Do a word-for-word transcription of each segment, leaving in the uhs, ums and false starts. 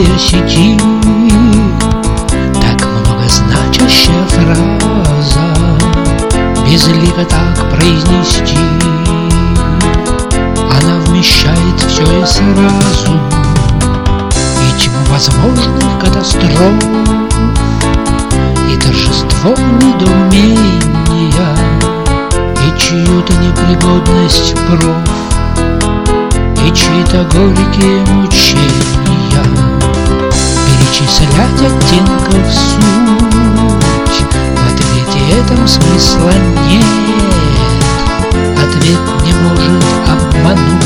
действия сети. Так многозначащая фраза безлико так произнести. Она вмещает все и сразу, и тьму возможных катастроф, и торжество недоумения, и чью-то непригодность проф, и чьи-то горькие мучения. Перечислять оттенков суть, в ответе этом смысла нет. Ответ не может обмануть,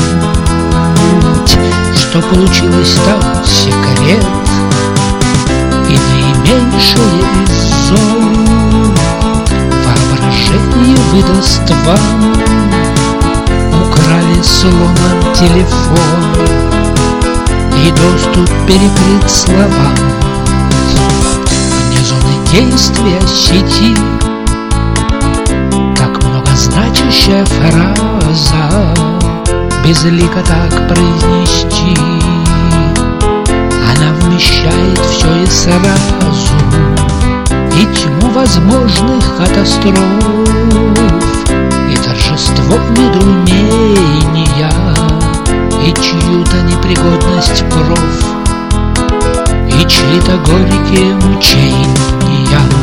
что получилось там секрет. И наименьшее из зол воображение выдаст вам. Украли сломан телефон, и доступ перекрыт словам. Вне зоны действия сети так многозначащая фраза безлико так произнести. Она вмещает все и сразу, и тьму возможных катастроф, и торжество недоумения, и чью-то непригодность проф, и чьи-то горькие мучения.